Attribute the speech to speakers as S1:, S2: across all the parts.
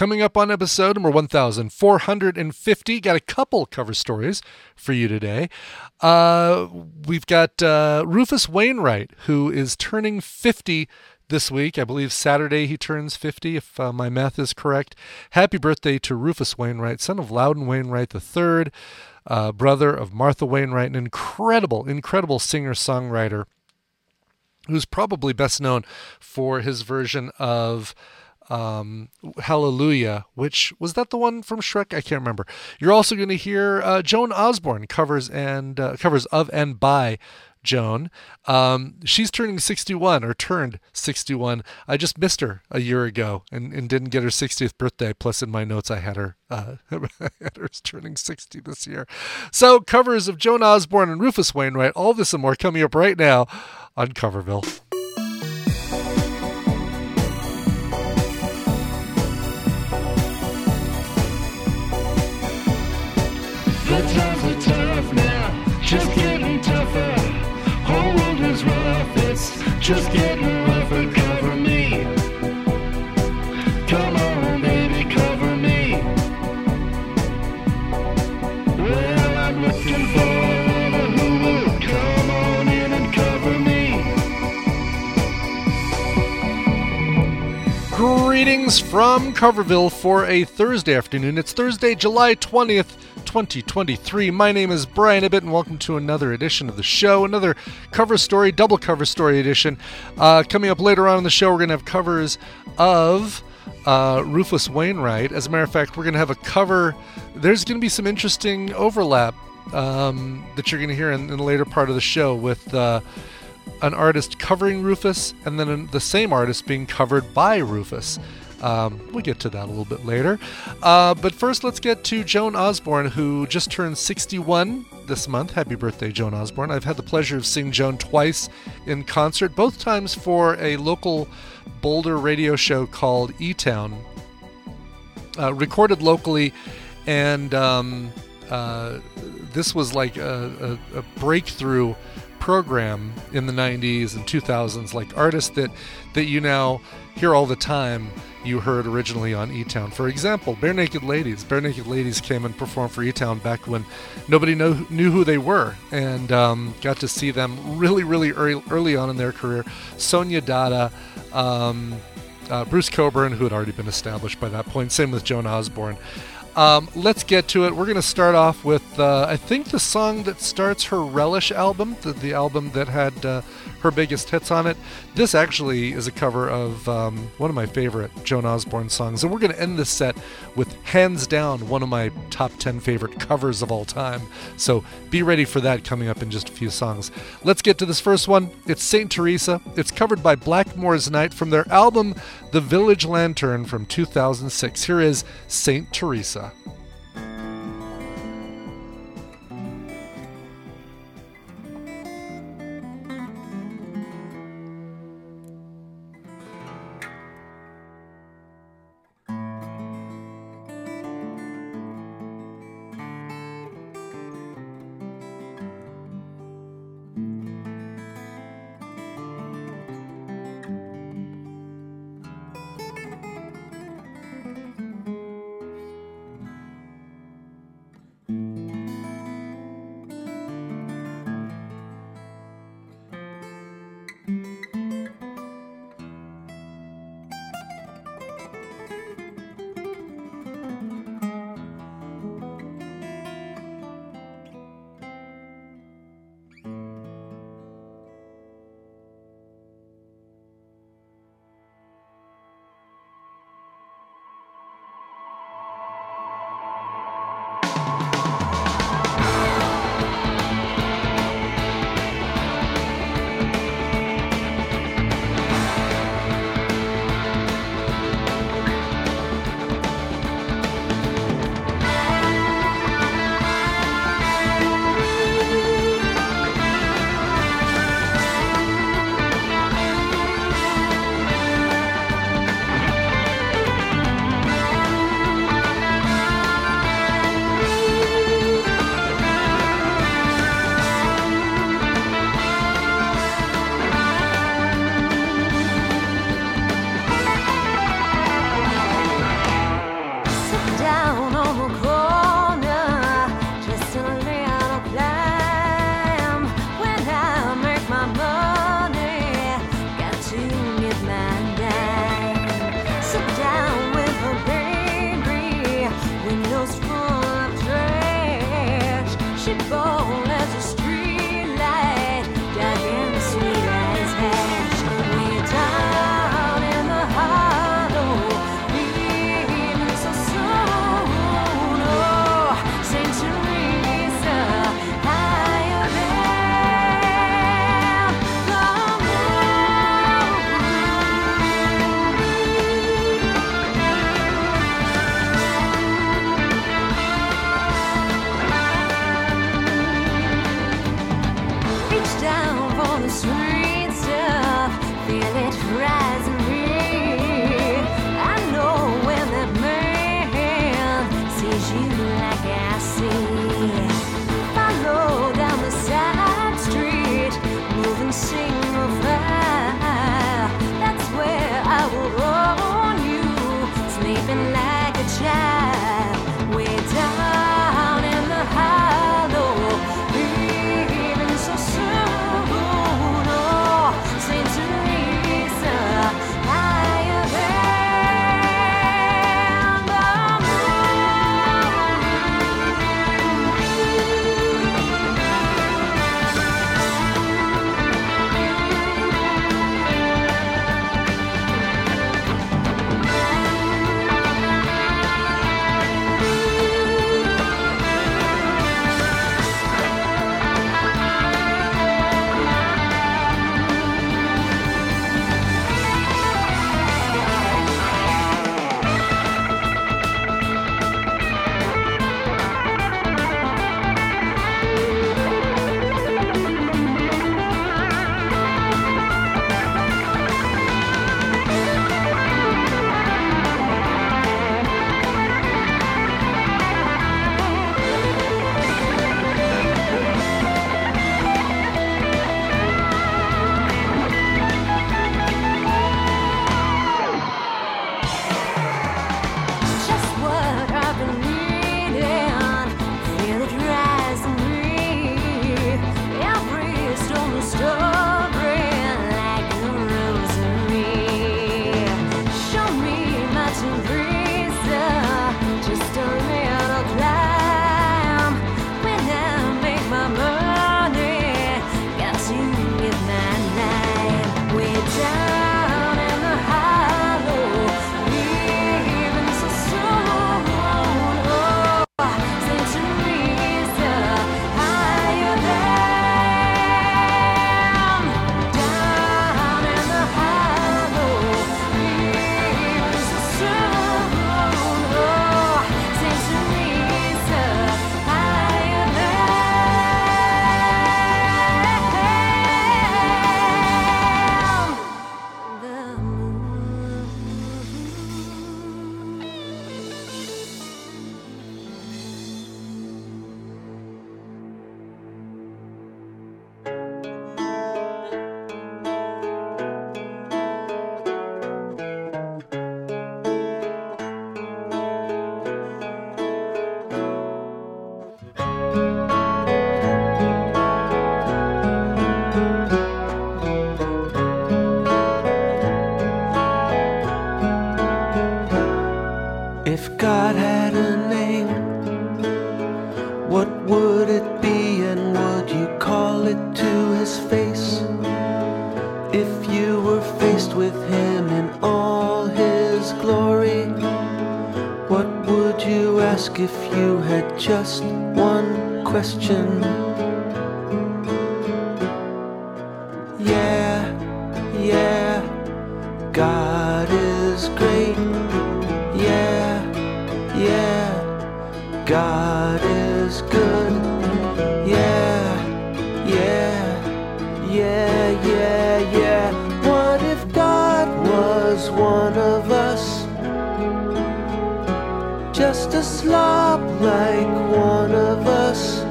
S1: Coming up on episode number 1450, got a couple cover stories for you today. We've got Rufus Wainwright, who is turning 50 this week. I believe Saturday he turns 50, if my math is correct. Happy birthday to Rufus Wainwright, son of Loudon Wainwright III, brother of Martha Wainwright, an incredible singer-songwriter who's probably best known for his version of Hallelujah, which was that the one from Shrek? I can't remember. You're also going to hear Joan Osborne covers of and by Joan. She's turning 61 or turned 61. I just missed her a year ago and didn't get her 60th birthday. Plus, in my notes, I had her turning 60 this year. So, covers of Joan Osborne and Rufus Wainwright, all this and more coming up right now on Coverville.
S2: The times are tough now, just getting tougher. Whole world is rough, it's just getting rougher. Cover me, come on baby, cover me. Well, I'm looking for a woman who will come on in and cover me.
S1: Greetings from Coverville for a Thursday afternoon. It's Thursday, July 20th, 2023. My name is Brian Ibbett, and welcome to another edition of the show, another cover story, double cover story edition. Coming up later on in the show, we're going to have covers of Rufus Wainwright. As a matter of fact, we're going to have a cover. There's going to be some interesting overlap that you're going to hear in the later part of the show with an artist covering Rufus and then the same artist being covered by Rufus. We'll get to that a little bit later. But first, let's get to Joan Osborne, who just turned 61 this month. Happy birthday, Joan Osborne. I've had the pleasure of seeing Joan twice in concert, both times for a local Boulder radio show called E-Town, recorded locally, and this was like a breakthrough program in the 90s and 2000s, like artists that you now hear all the time you heard originally on E-Town. For example, Bare Naked Ladies. Bare Naked Ladies came and performed for E-Town back when nobody knew who they were, and got to see them really early on in their career. Sonia Dada, Bruce Coburn, who had already been established by that point. Same with Joan Osborne. Let's get to it. We're going to start off with, I think, the song that starts her Relish album, the album that had her biggest hits on it. This actually is a cover of one of my favorite Joan Osborne songs, and we're going to end this set with, hands down, one of my top 10 favorite covers of all time. So be ready for that coming up in just a few songs. Let's get to this first one. It's St. Teresa. It's covered by Blackmore's Night from their album The Village Lantern from 2006. Here is St. Teresa.
S3: just a little climb. When I make my money, got to live my life. Way down in the hollow, leaving so soon. Oh, centuries higher than. Down in the hollow, leaving so soon. Oh, centuries higher than the moon.
S4: If God had a name, what would it be, and would you call it to his face? If you were faced with him in all his glory, what would you ask if you had just one question? Yeah, God is great. Yeah, God is good. Yeah. What if God was one of us? Just a slob like one of us.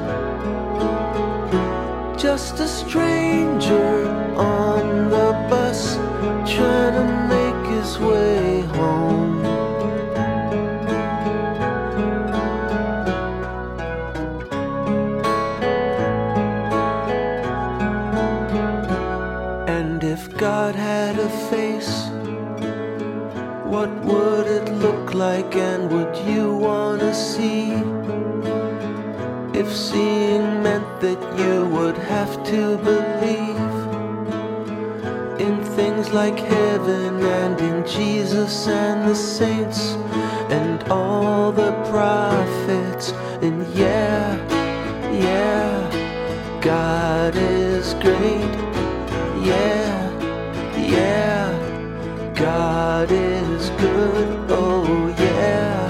S4: Just a stranger on the bus, trying to make his way home. And if God had a face, what would it look like, and would you wanna see? If seeing meant that you would have to believe in things like heaven and in Jesus and the saints and all the prophets. And yeah, God is great. Yeah, God is good. Oh yeah.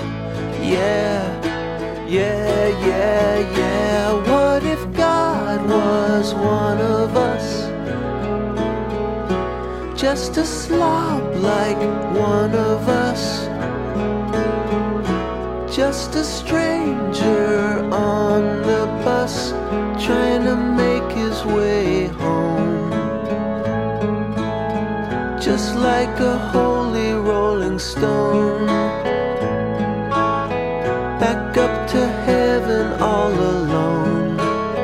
S4: What if God was one of us? Just a slob like one of us. Just a stranger on the bus, trying to make his way home. Just like a holy rolling stone, back up to heaven all alone.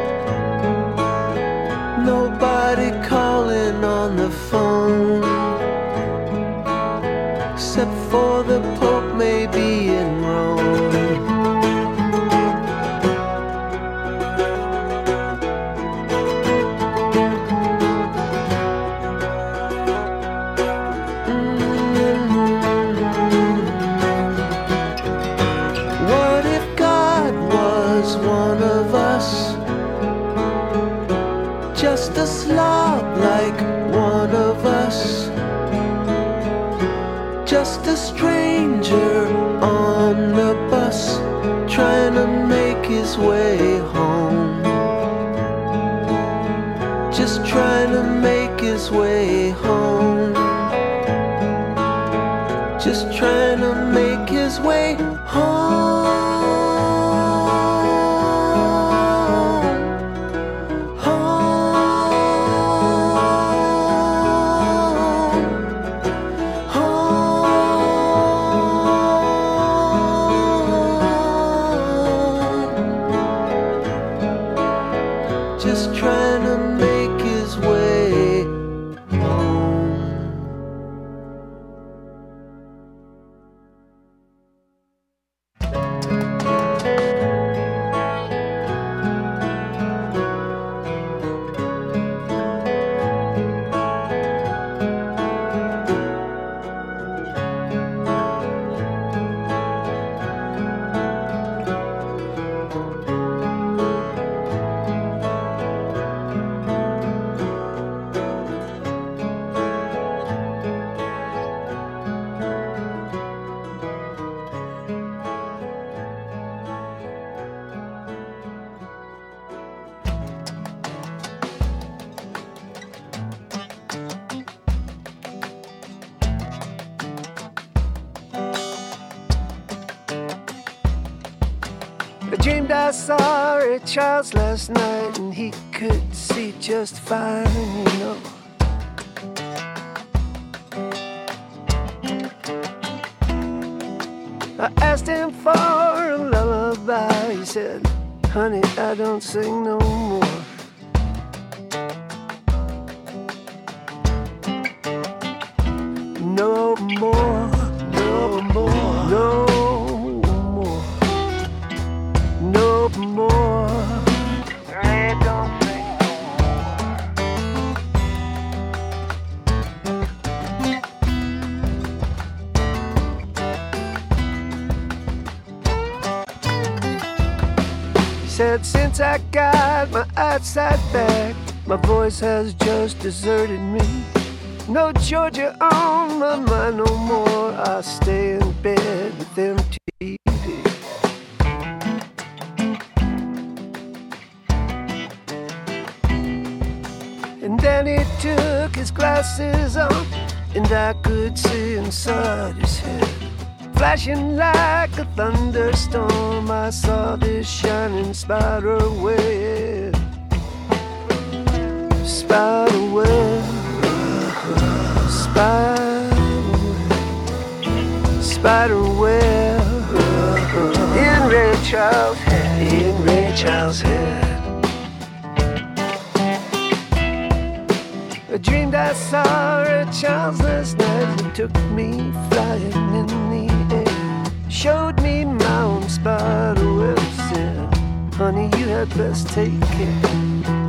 S4: Nobody calling on the phone, except for the Pope maybe in Rome. What if God was one of us? Just a slob like one of us. Just a stranger on the bus, trying to make his way home. Just trying to make his way home. Just trying to make his way home. Just trying to make his way home. I dreamed I saw Ray Charles last night, and he could see just fine, you know. I asked him for a lullaby. He said, honey, I don't sing no more. No more, no more, no more, no more. Ray, don't sing He said, since I got my outside back, my voice has just deserted me. No Georgia on my mind no more. I stay in bed with MTV. And then he took his glasses off, and I could see inside his head. Flashing like a thunderstorm, I saw this shining spider web. Spider web. Spider web in Ray Charles' head, in Ray Charles' head. I dreamed I saw Ray Charles last night. He took me flying in the air, showed me my own spider web, said, honey, you had best take care.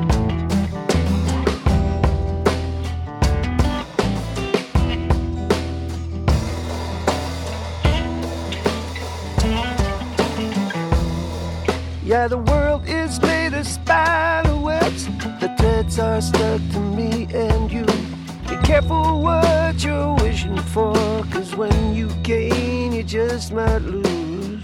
S4: Yeah, the world is made of spider webs. The threads are stuck to me and you. Be careful what you're wishing for, 'cause when you gain, you just might lose.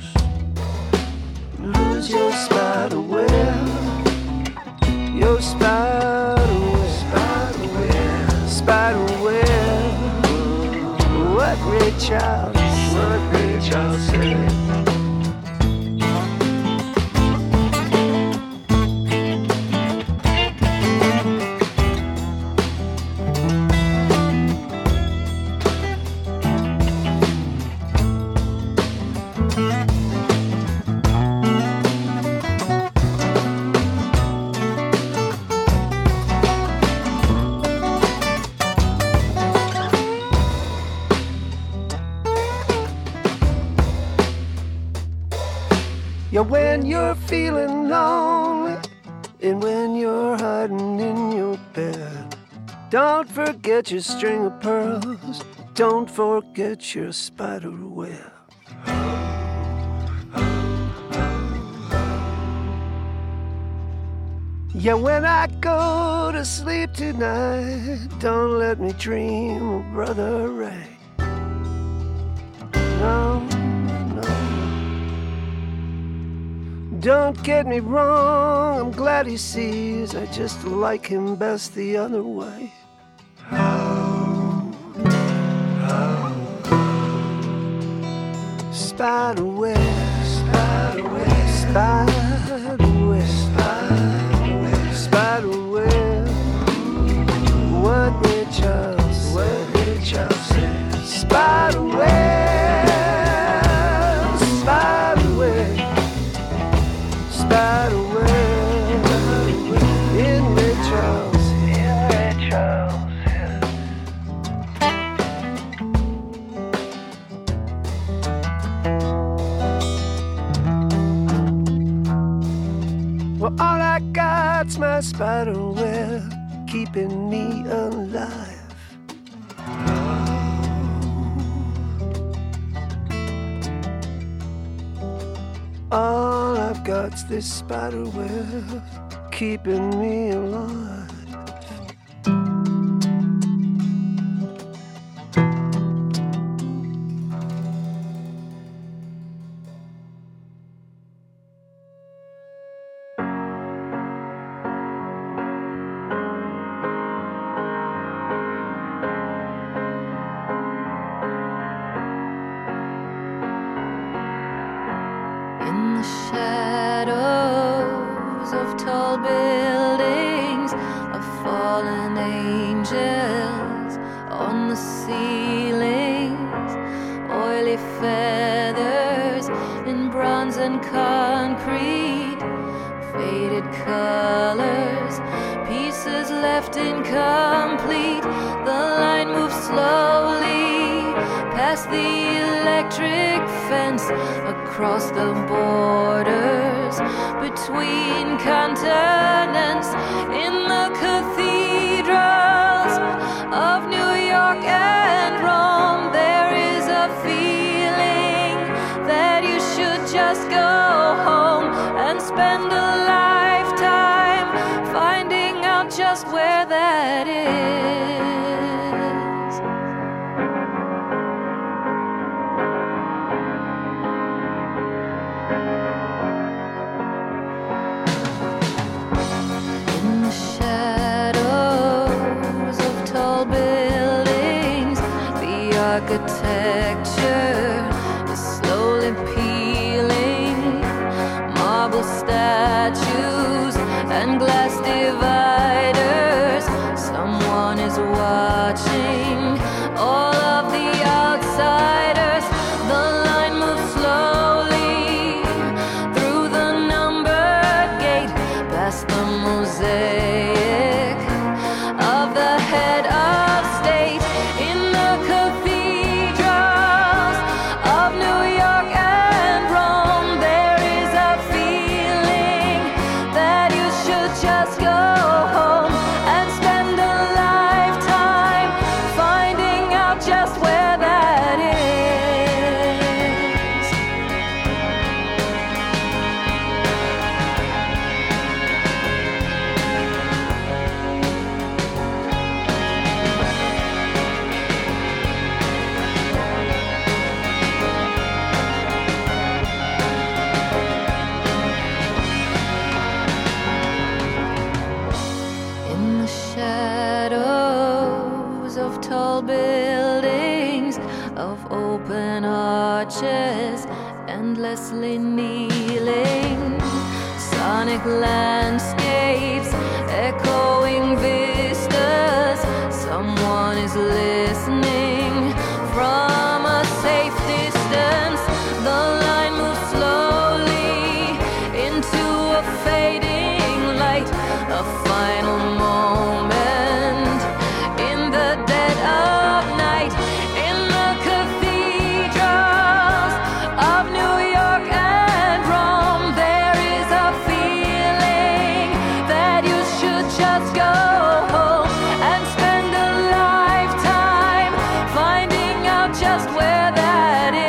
S4: Lose your spider web. Your spider web. Spider web. Spider web. What Ray Charles said. Yeah, when you're feeling lonely and when you're hiding in your bed, don't forget your string of pearls. Don't forget your spider web. Yeah, when I go to sleep tonight, don't let me dream of Brother Ray. No. Don't get me wrong, I'm glad he sees. I just like him best the other way. Spider web, spider web, spider web, spider web, spider web. What Ray Charles said. Spider web, spider web. Spider web in Ray Charles' head. Well, all I got's my spider web, keeping me alive. All I've got's this spider web, keeping me alive.
S3: In the shadows tall buildings, of fallen angels on the ceilings, oily feathers in bronze and concrete, faded colors, pieces left incomplete. The line moves slowly past the electric fence, across the borders between continents, in the cathedrals of New York and Rome. There is a feeling that you should just go home and spend a lifetime finding out just where that is. In the shadows of tall buildings, the architecture is slowly peeling. Marble statues and glass dividers. Someone is watching all of the outsiders. The line moves slowly through the numbered gate, past the mosaic of the head of state, in the cathedrals of New York and Rome. There is a feeling that you should just go home and spend a lifetime finding out just where that is. In the shadows of tall buildings, of open arches, endlessly kneeling, sonic landscapes, echoing vistas. Someone is listening from a safe distance. The line moves slowly into a fading light, a final moment in the dead of night, in the cathedrals of New York and Rome. There is a feeling that you should just go home and spend a lifetime finding out just where that is.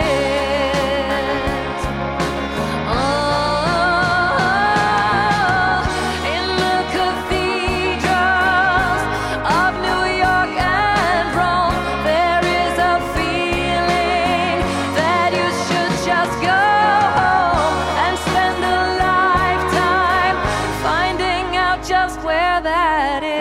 S3: In the cathedrals of New York and Rome, there is a feeling that you should just go home and spend a lifetime finding out just where that is.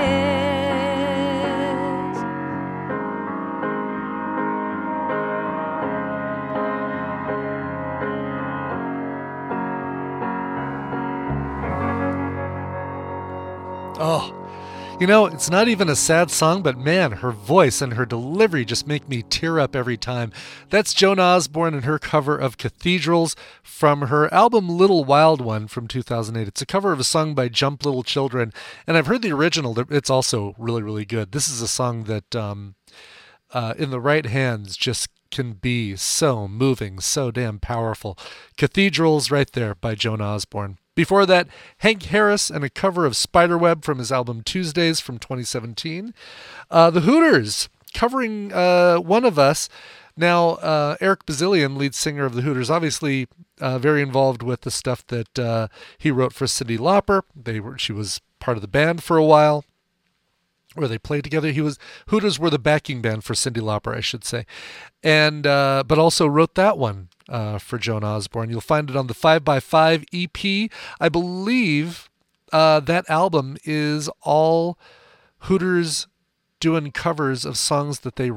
S1: Oh, you know, it's not even a sad song, but man, her voice and her delivery just make me tear up every time. That's Joan Osborne and her cover of Cathedrals from her album Little Wild One from 2008. It's a cover of a song by Jump Little Children, and I've heard the original. It's also really, really good. This is a song that in the right hands just can be so moving, so damn powerful. Cathedrals right there by Joan Osborne. Before that, Hank Harris and a cover of Spiderweb from his album Tuesdays from 2017. The Hooters covering One of Us. Now, Eric Bazilian, lead singer of the Hooters, obviously very involved with the stuff that he wrote for Cyndi Lauper. She was part of the band for a while, where they played together. Hooters were the backing band for Cyndi Lauper, I should say, and but also wrote that one for Joan Osborne. You'll find it on the 5x5 EP. I believe that album is all Hooters doing covers of songs that they wrote.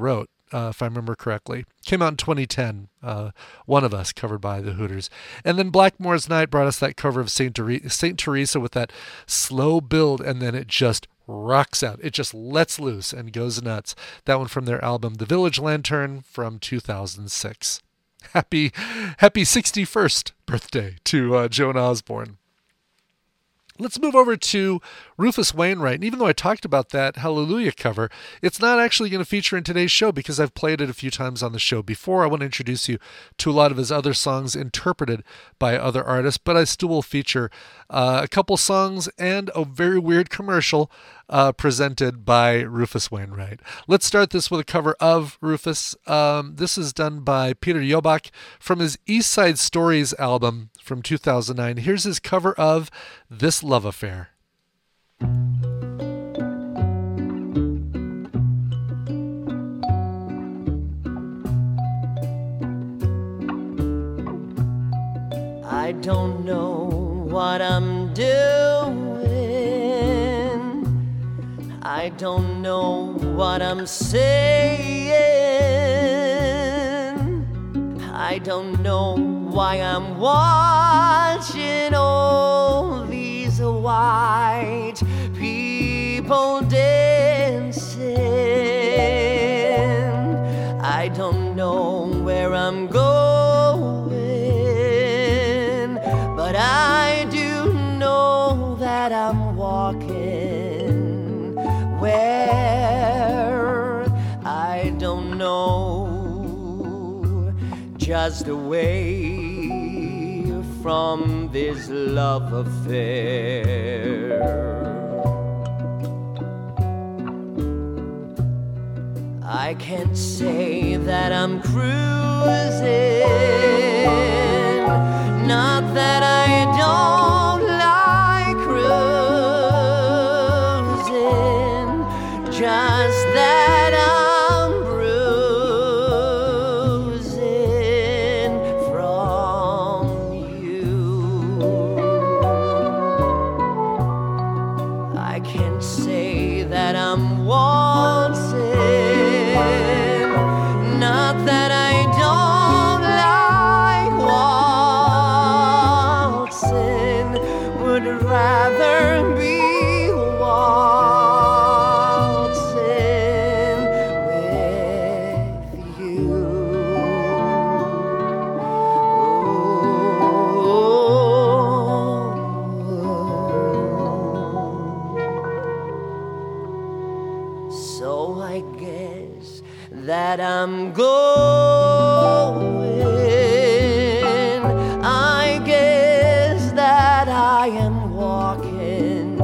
S1: if I remember correctly. Came out in 2010. One of Us, covered by the Hooters. And then Blackmore's Night brought us that cover of Saint Teresa with that slow build, and then it just rocks out. It just lets loose and goes nuts. That one from their album The Village Lantern from 2006. Happy 61st birthday to Joan Osborne. Let's move over to Rufus Wainwright. And even though I talked about that Hallelujah cover, it's not actually going to feature in today's show because I've played it a few times on the show before. I want to introduce you to a lot of his other songs interpreted by other artists, but I still will feature a couple songs and a very weird commercial presented by Rufus Wainwright. Let's start this with a cover of Rufus. This is done by Peter Jobach from his East Side Stories album from 2009. Here's his cover of This Love Affair.
S4: I don't know what I'm doing. I don't know what I'm saying. I don't know why I'm watching all these white people dancing. I don't know where I'm going, but I do know that I'm walking where I don't know, just away from this love affair. I can't say that I'm cruising, not that I don't like cruising, just that I'm bruising from you. I can't say that I'm wanting, not that I don't like waltzing, would rather be waltzing with you. So I guess that I'm going, I guess that I am walking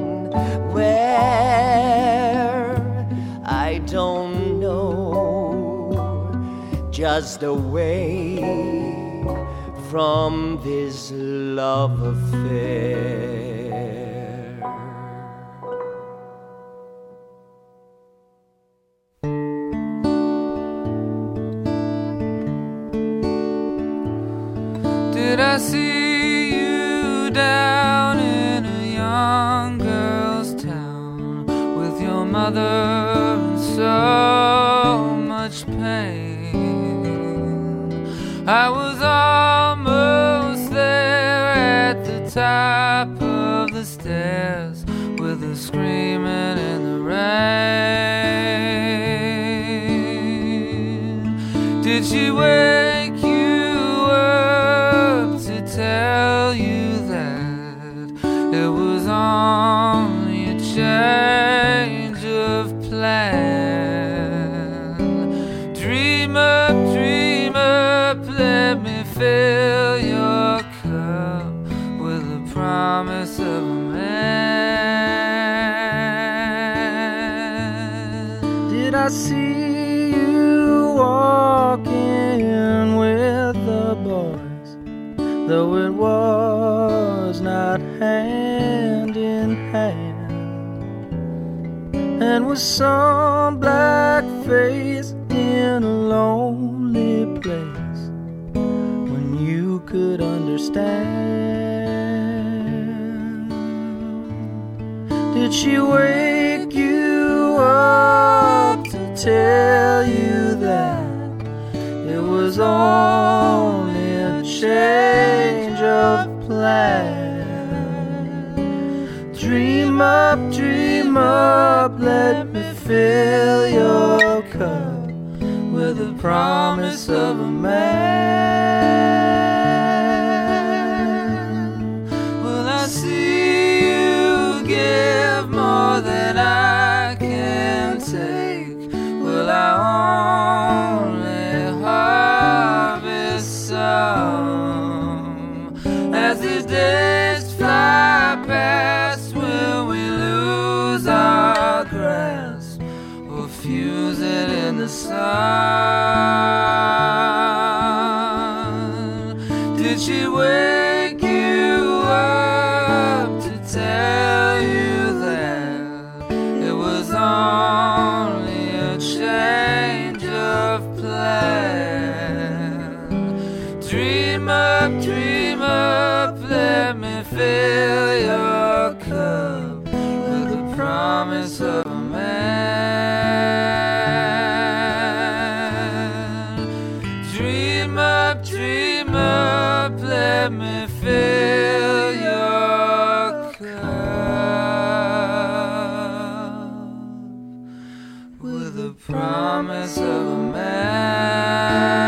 S4: where I don't know, just away from this love affair.
S5: Did I see you down in a young girl's town with your mother in so much pain? I was almost there at the top of the stairs with her screaming in the rain. Did she wake you up to tell you that it was only a change of plan? Dream up, let me fill your cup with the promise of a man.
S6: Did I see you walking with the boys, though it was not hand in hand, and with some black face in a lonely place when you could understand? Did she wake you up to tell you change of plan. Dream up, let me fill your cup with the promise of a man. Will I see you give more than I can take? Will I only harvest some? As these days fly past, will we lose our grasp or fuse it in the sun? Did she wake you up to tell you that it was only a change of plan? Dream up, let me fill your cup with the promise of a man. Dream up, let me fill your cup with the promise of a man.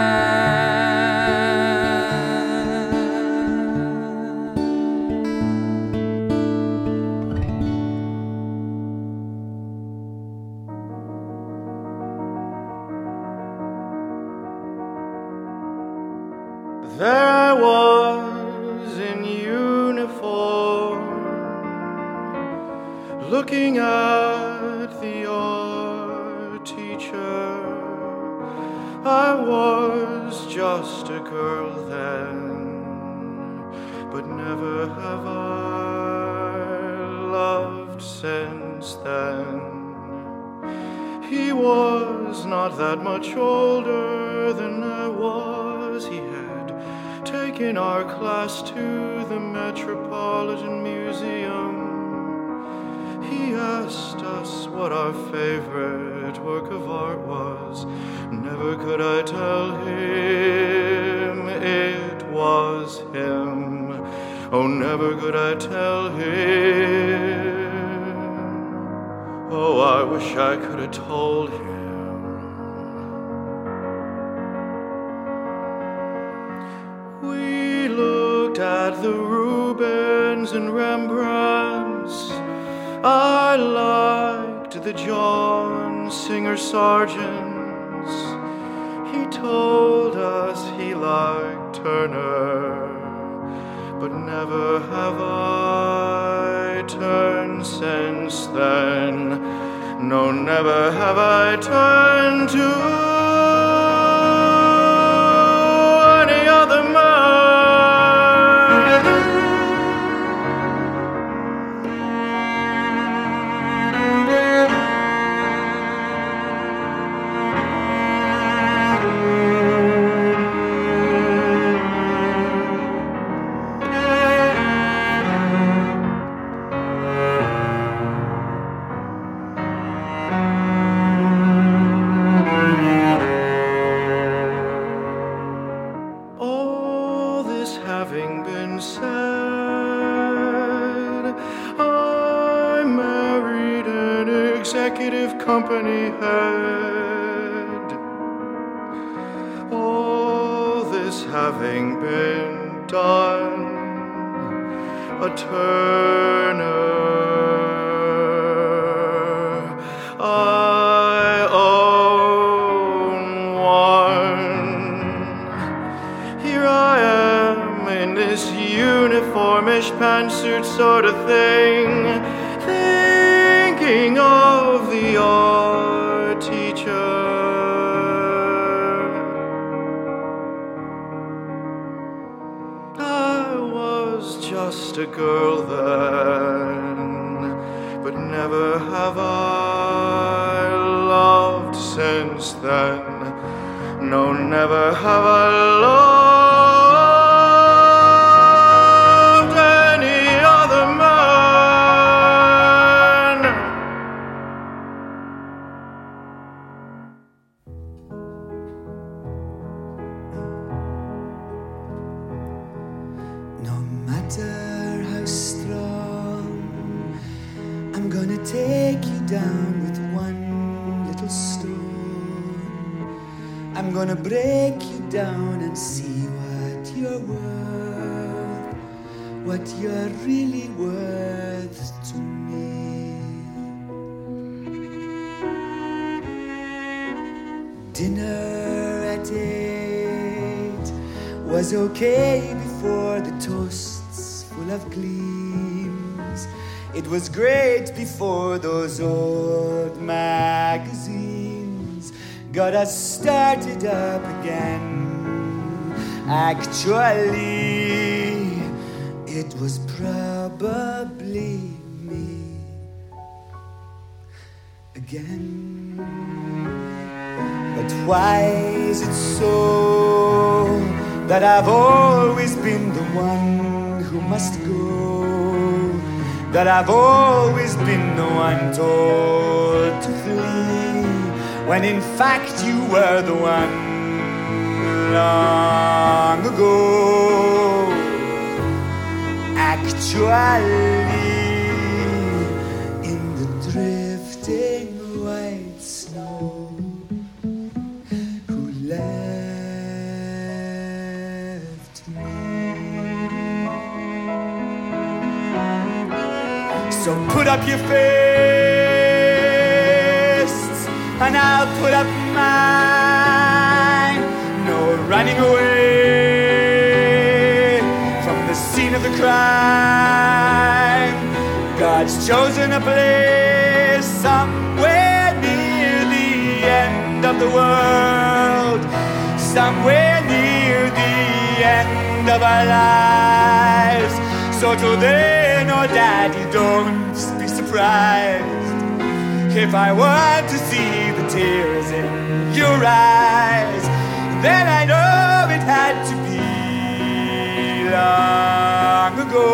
S7: There I was in uniform, looking at the art teacher. I was just a girl then, but never have I loved since then. He was not that much older than I was. He had taken our class to the Metropolitan Museum. He asked us what our favorite work of art was. Never could I tell him it was him. Oh, never could I tell him. Oh, I wish I could have told him. We looked at the Rubens and Rembrandts. I liked the John Singer Sargents. He told us he liked Turner, but never have I turned since then. No, never have I turned to any other man. Having been said, I married an executive company head. All this having been done, a Turner I own one. Here I am in this uniformish pantsuit sort of thing, thinking of the art teacher. I was just a girl then, but never have I loved since then. No, never have I loved any other man.
S8: matter how strong, I'm gonna take you down with one little stone. I'm gonna break you down and see what you're worth, what you're really worth to me. Dinner at 8 was okay before the toasts full of gleams. It was great before those old magazines got us started up again. Actually, it was probably me again. But why is it so that I've always been the one who must go? That I've always been the one told to flee, when in fact you were the one long ago. Actually, in the drifting white snow, who left me. So put up your fists, and I'll put up mine. No running away from the scene of the crime. God's chosen a place somewhere near the end of the world, somewhere near the end of our lives. So till then, oh daddy, don't be surprised if I want to see the tears in your eyes. Then I know it had to be long ago.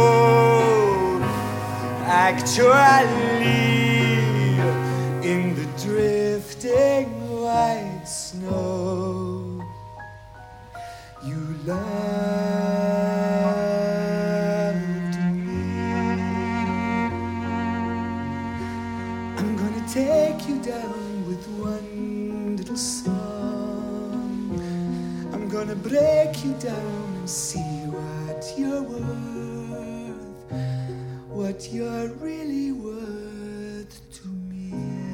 S8: Actually, in the drifting white snow, you loved me. I'm gonna take you down with one little song. I'm gonna break you down and see what you're worth, what you're really worth to me.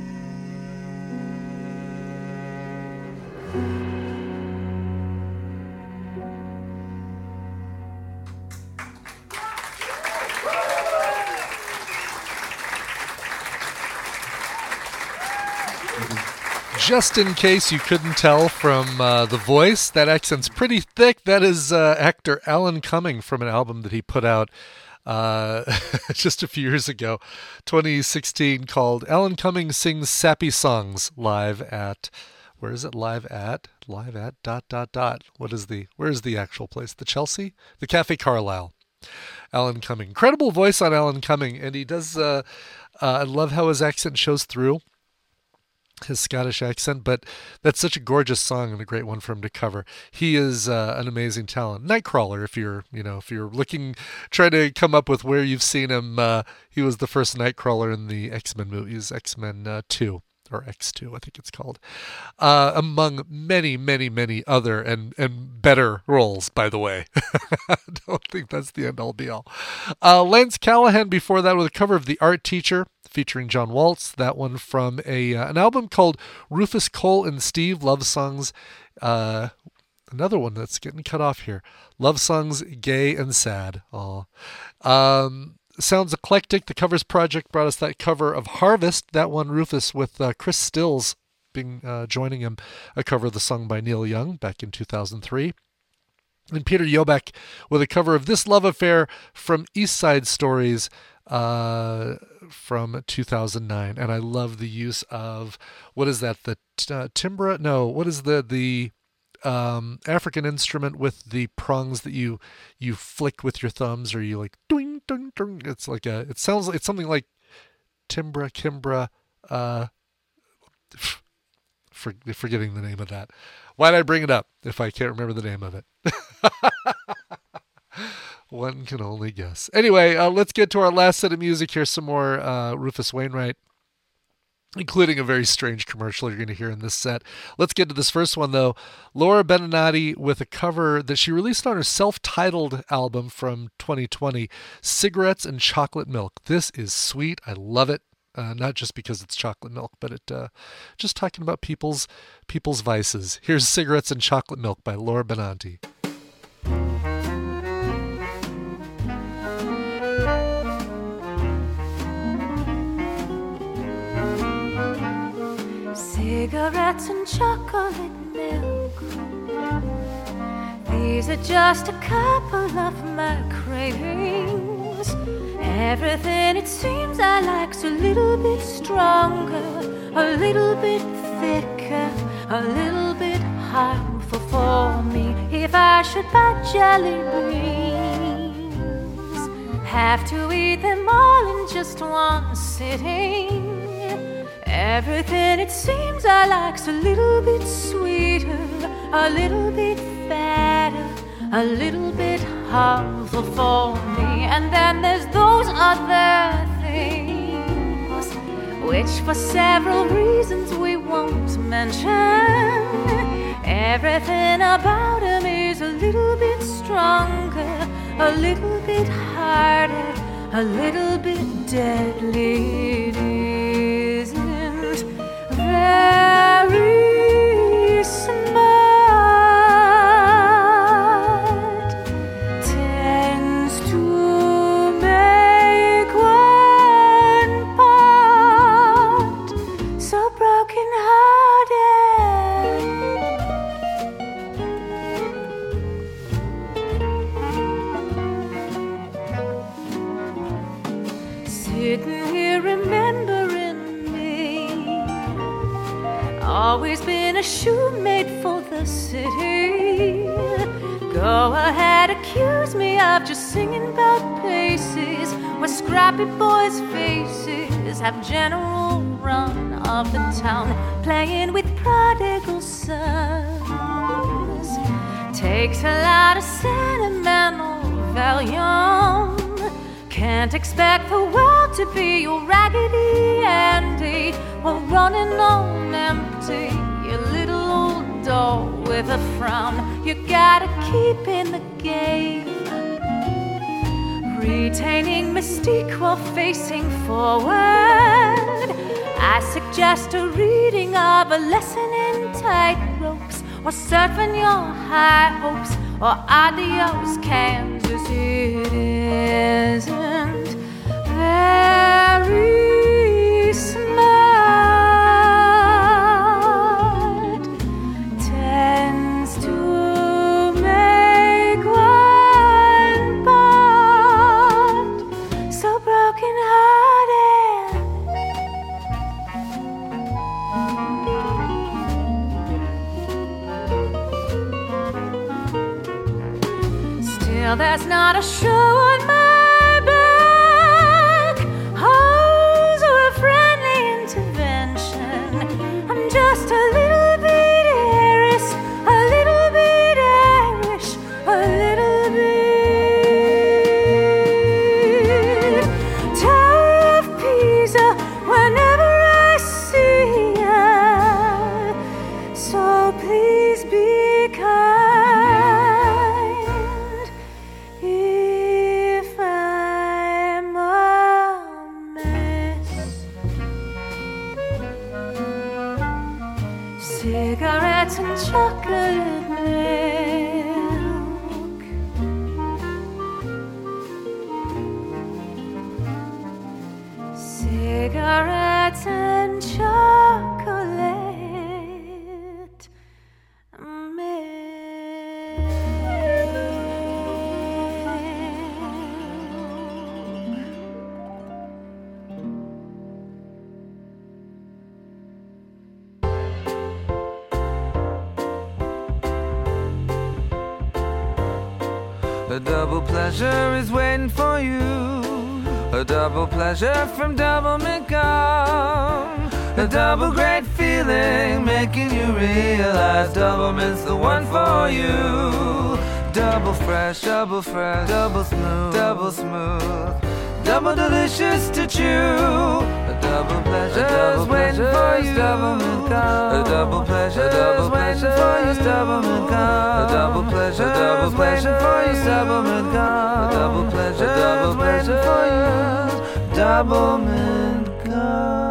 S1: Just in case you couldn't tell from the voice, that accent's pretty thick. That is actor Alan Cumming from an album that he put out just a few years ago, 2016, called Alan Cumming Sings Sappy Songs live at, where is it live at? Live at ... Where's the actual place? The Chelsea? The Cafe Carlisle. Alan Cumming. Incredible voice on Alan Cumming, and he does, I love how his accent shows through. His Scottish accent, but that's such a gorgeous song and a great one for him to cover. He is an amazing talent. Nightcrawler, if you're looking, trying to come up with where you've seen him, he was the first Nightcrawler in the X-Men movies, X-Men 2, or X2, I think it's called, among many, many, many other and better roles, by the way. I don't think that's the end-all be-all. Lance Callahan before that with a cover of The Art Teacher, featuring John Waltz. That one from an album called Rufus Cole and Steve Love Songs. Another one that's getting cut off here. Love Songs, Gay and Sad. Sounds Eclectic. The Covers Project brought us that cover of Harvest. That one, Rufus, with Chris Stills joining him, a cover of the song by Neil Young back in 2003. And Peter Jobeck with a cover of This Love Affair from East Side Stories, from 2009. And I love the use of, what is that, the timbra? No, what is the African instrument with the prongs that you flick with your thumbs, or you like doing ding ding. It's like it's something like timbra, kimbra, forgetting the name of that. Why'd I bring it up if I can't remember the name of it? One can only guess. Anyway, let's get to our last set of music. Here's some more Rufus Wainwright, including a very strange commercial you're going to hear in this set. Let's get to this first one, though. Laura Benanati with a cover that she released on her self-titled album from 2020, Cigarettes and Chocolate Milk. This is sweet. I love it. Not just because it's chocolate milk, but it just talking about people's vices. Here's Cigarettes and Chocolate Milk by Laura Benanti.
S3: Cigarettes and chocolate milk, these are just a couple of my cravings. Everything it seems I like's a little bit stronger, a little bit thicker, a little bit harmful for me. If I should buy jelly beans, have to eat them all in just one sitting. Everything it seems I like's a little bit sweeter, a little bit fatter, a little bit harmful for me. And then there's those other things, which for several reasons we won't mention. Everything about them is a little bit stronger, a little bit harder, a little bit deadly. It isn't very smart, tends to make one part so broken-hearted. Sitting here remembering me, always been a shoemate for the city. Go ahead, accuse me of just singing about places where scrappy boys' faces have general run of the town, playing with prodigal sons. Takes a lot of sentimental valium. Can't expect the world to be your Raggedy Andy while running on empty. You little old doll with a frown, you gotta keep in the game, retaining mystique while facing forward. I suggest a reading of a lesson in tight-ropes, or surfing your high hopes, or adios Kansas. It isn't very smart, tends to make one part so broken-hearted. Still, there's not a show on my back, hose or a friendly intervention. I'm just a little bit Irish, a little bit Irish, a little bit Tower of Pisa whenever I see ya. So please be kind if I'm a mess. Cigarettes and chocolate milk, cigarettes and chocolate milk.
S5: A double pleasure is waiting for you. A double pleasure from Double McGum. A double great feeling making you realize Doublemint's the one for you. double fresh, double smooth, double delicious to chew. A double pleasure's waiting for you, Doublemint gum. A double pleasure's waiting for you, Doublemint gum. A double pleasure's waiting for you, Doublemint gum. A double pleasure's waiting for you, Doublemint gum.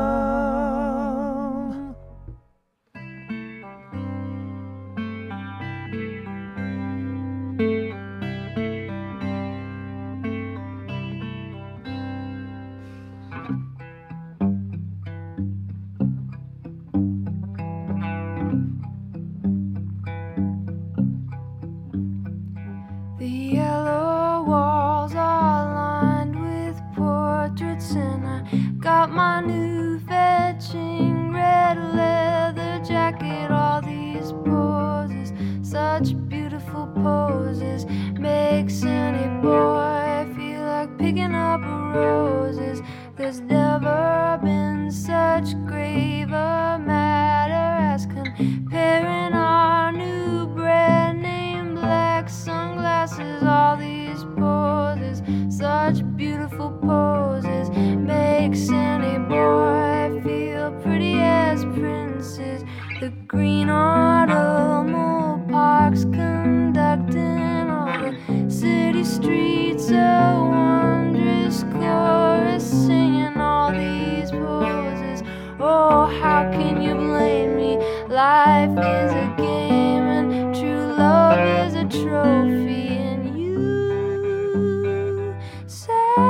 S3: Got my new fetching red leather jacket, all these poses, such beautiful poses, makes any boy feel like picking up roses. There's never been such grave a matter as comparing our new brand name black sunglasses, all these poses, such beautiful poses, makes any boy feel pretty as princes. The green autumnal parks conducting all the city streets, a wondrous chorus singing all these poses. Oh, how can you blame me? Life is a game and true love is a trophy. And you said,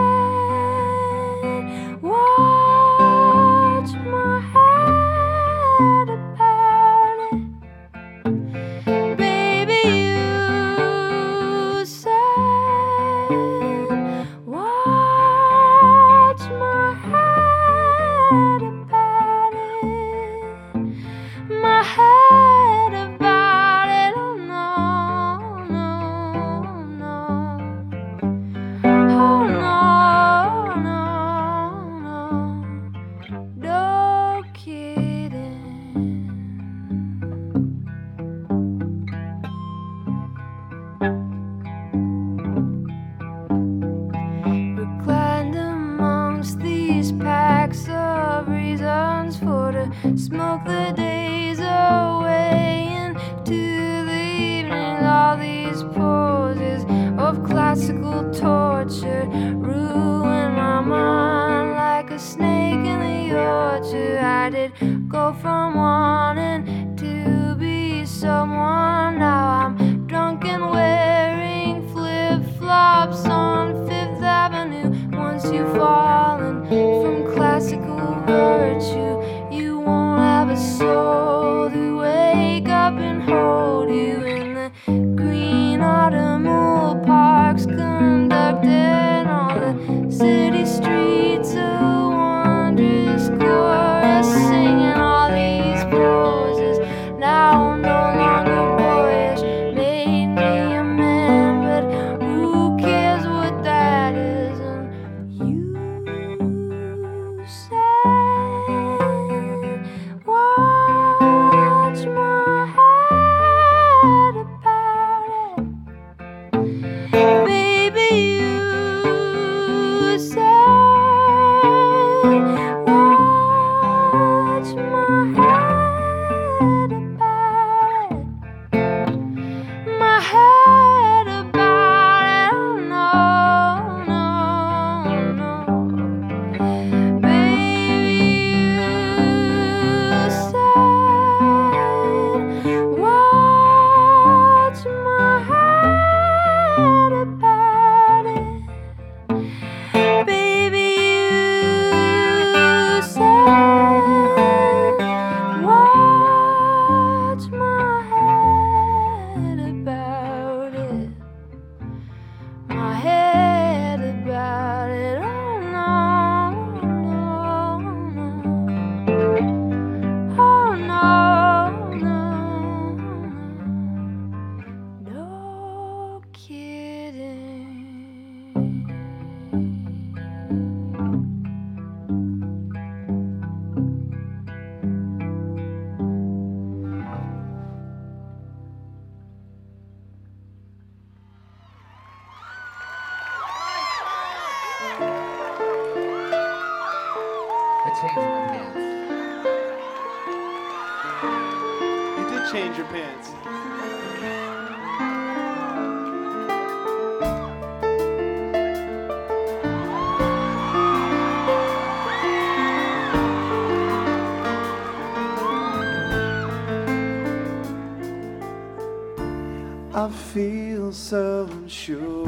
S3: watch my head about it. Baby, you said, watch my head about it. My head about it. Oh no, no, no. Oh no, no, no. No kidding. Reclined amongst these packs of reasons for to smoke the days away into the evening. All these poses of classical torture ruin my mind like a snake in the orchard. I did go from wanting to be someone, now I'm drunk and wearing flip-flops on Fifth Avenue. Once you've fallen from classical virtue, you won't have a soul to wake up and hold you in the green autumnal parks conducting all the city streets, a wondrous chorus singing all these poses. Now I'm no longer boy
S6: change my pants.
S9: You did change your pants.
S4: I feel so unsure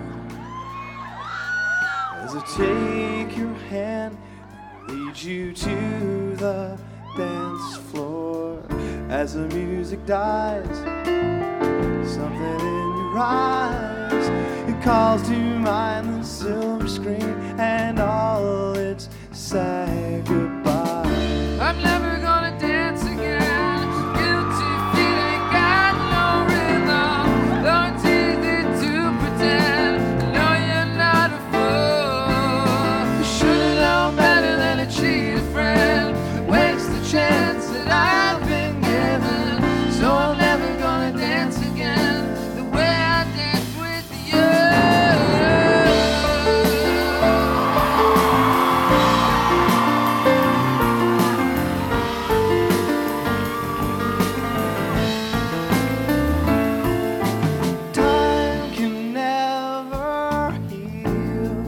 S4: as I take your hand, lead you to the dance floor. As the music dies, something in your eyes, it calls to mind the silver screen and all its sad goodbyes.
S6: I'm never gonna dance again. Guilty feet ain't got no rhythm. Though it's easy to pretend. I know you're not a fool. You should've known better than to cheat a friend. Waste the chance that I've been given. So I'm never gonna dance again the way I danced with you.
S4: Time can never heal.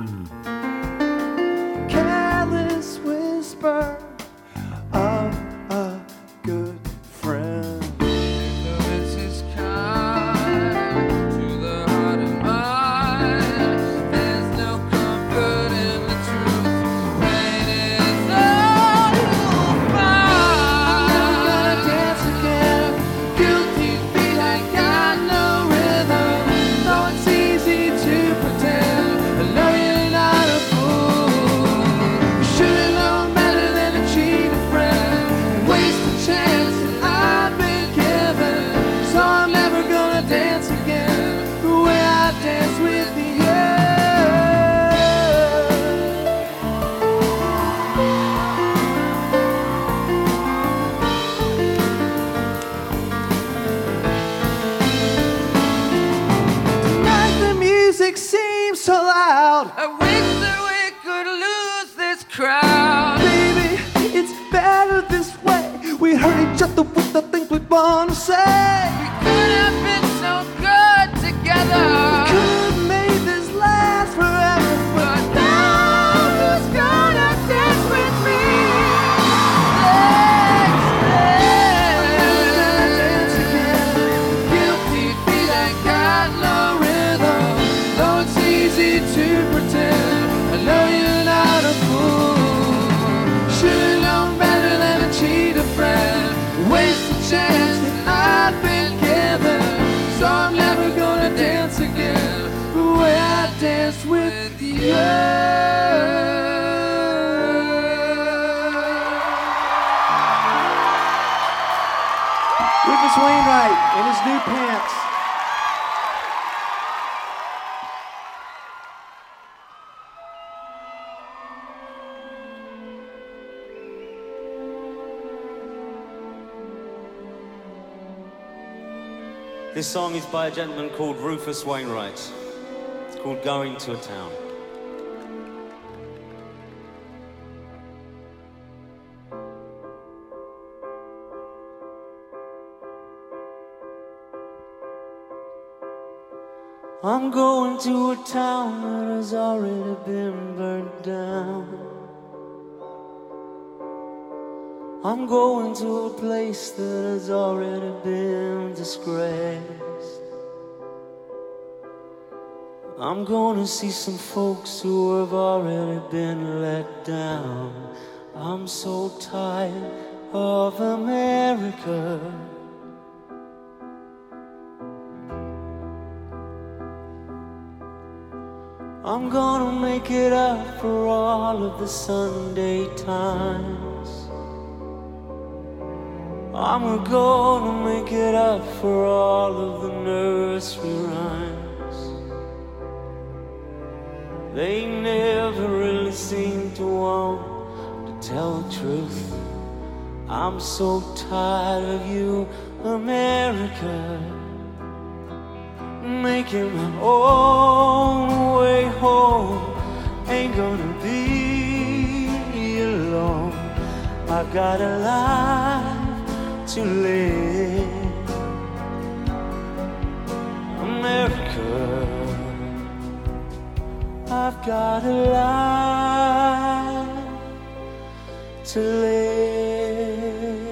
S4: Careless whisper of a good friend.
S6: Influence is kind to the heart and mind. There's no comfort in the truth. Pain is all you'll find. I'm never gonna dance again. Guilty feet ain't got no rhythm. Though it's easy to pretend. I know you're not a fool. You should've known better than to cheat a friend. Waste the chance that I've been given. So I'm never gonna dance again the way I danced with you.
S4: Tonight the music seems so loud.
S6: I wish that we could lose this crowd.
S4: Baby, it's better this way. We hurt each other with the things we wanna say.
S6: We could have been so good together.
S4: Could have made this last forever,
S6: But now who's gonna dance with me? Let's dance. Guilty feet ain't got no rhythm. Though it's easy to pretend. I know you're not a fool. Should've known better than to cheat a friend. Waste the chance that I've been given. So I'm never gonna dance again the way I danced with you.
S9: Rufus Wainwright in his new pants.
S10: This song is by a gentleman called Rufus Wainwright. It's called Going to a Town. I'm going to a town that has already been burnt down. I'm going to a place that has already been disgraced. I'm gonna see some folks who have already been let down. I'm so tired of America. I'm gonna make it up for all of the Sunday times. I'm gonna make it up for all of the nursery rhymes. They never really seem to want to tell the truth. I'm so tired of you, America. Making my own way home ain't gonna be got a life to live. America, I've got a life to live.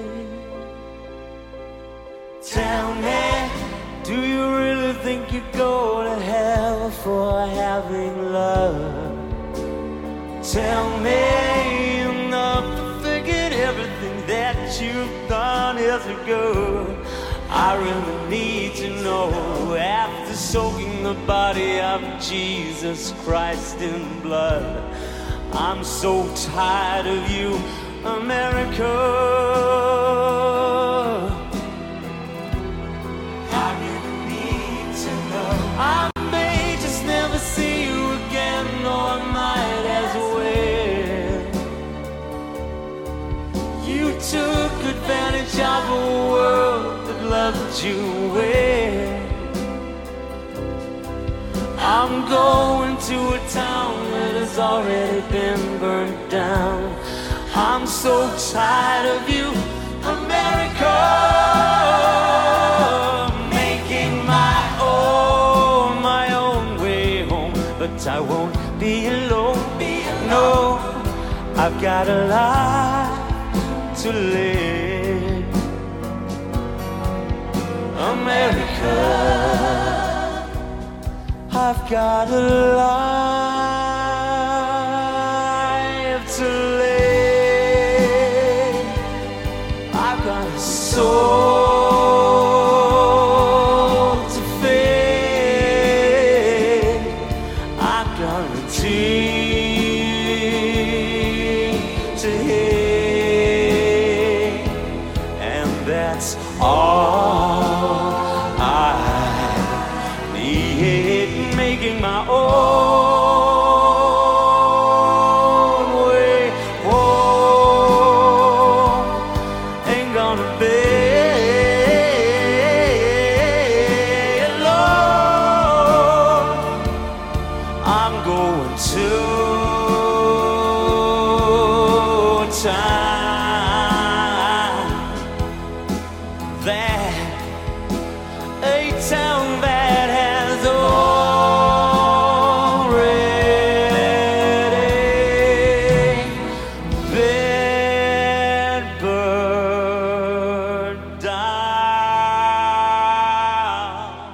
S10: Tell me, do you really think you go to hell for having love? Tell me enough to forget everything that you've done years ago. I really need to know, after soaking the body of Jesus Christ in blood, I'm so tired of you, America. I really need to know. I may just never see you again, or I might as well. You took advantage of a world that loved you well. I'm going to a town that has already been burned down. I'm so tired of you, America. Making my own way home. But I won't be alone. No, I've got a life to live. America, I've got a life to live. I've got a soul to feed. I've got a team to hear, and that's all I need. Making my own way home. Ain't gonna be alone. I'm going to a town that, a town that has already been burned down.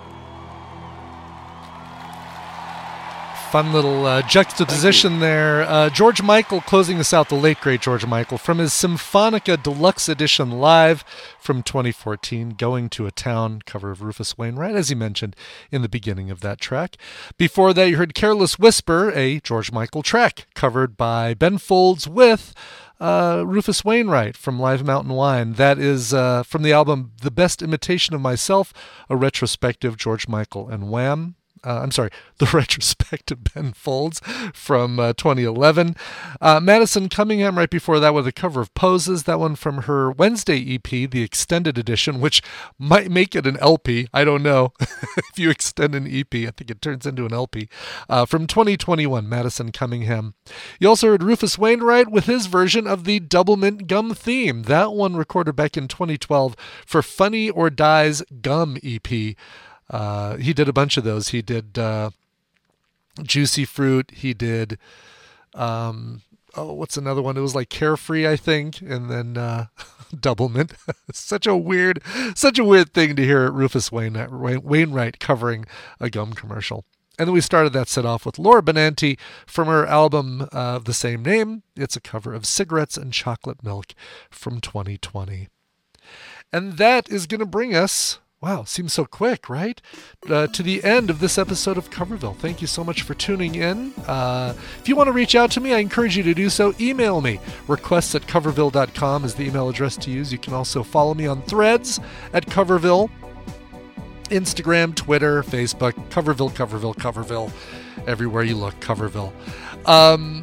S1: Fun little juxtaposition there. George Michael closing us out, the late great George Michael, from his Symphonica Deluxe Edition Live from 2014, Going to a Town, cover of Rufus Wainwright, as he mentioned in the beginning of that track. Before that, you heard Careless Whisper, a George Michael track, covered by Ben Folds with Rufus Wainwright from Live Mountain Wine. That is from the album The Best Imitation of Myself, a retrospective George Michael and Wham. The retrospective Ben Folds from 2011. Madison Cunningham right before that with a cover of Poses, that one from her Wednesday EP, the extended edition, which might make it an LP. I don't know. If you extend an EP, I think it turns into an LP. From 2021, Madison Cunningham. You also heard Rufus Wainwright with his version of the Doublemint Gum theme. That one recorded back in 2012 for Funny or Die's Gum EP. He did a bunch of those. He did Juicy Fruit. He did, what's another one? It was like Carefree, I think, and then Doublemint. Such a weird thing to hear Rufus Wainwright covering a gum commercial. And then we started that set off with Laura Benanti from her album of the same name. It's a cover of Cigarettes and Chocolate Milk from 2020. And that is going to bring us... Wow, seems so quick, right? To the end of this episode of Coverville. Thank you so much for tuning in. If you want to reach out to me, I encourage you to do so. Email me. requests@coverville.com is the email address to use. You can also follow me on Threads at Coverville. Instagram, Twitter, Facebook, Coverville. Everywhere you look, Coverville.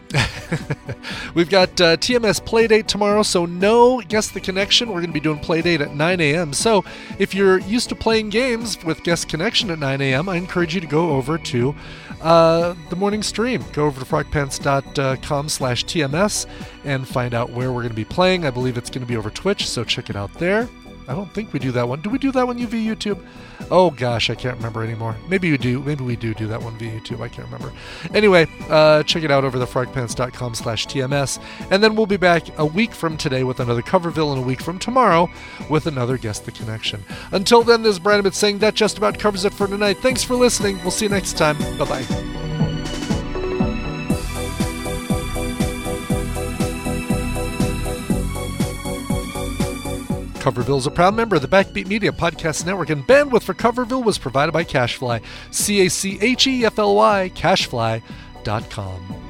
S1: We've got TMS Playdate tomorrow, so no Guess the Connection. We're going to be doing Playdate at 9 a.m. So if you're used to playing games with Guest Connection at 9 a.m., I encourage you to go over to the morning stream. Go over to frogpants.com/TMS and find out where we're going to be playing. I believe it's going to be over Twitch, so check it out there. I don't think we do that one. Do we do that one via YouTube? Oh gosh, I can't remember anymore. Maybe we do. Maybe we do that one via YouTube. I can't remember. Anyway, check it out over the frogpants.com/TMS. And then we'll be back a week from today with another Coverville, and a week from tomorrow with another Guess the Connection. Until then, this is Brad Emmett saying that just about covers it for tonight. Thanks for listening. We'll see you next time. Bye-bye. Coverville is a proud member of the Backbeat Media Podcast Network, and bandwidth for Coverville was provided by CacheFly, CacheFly, cashfly.com.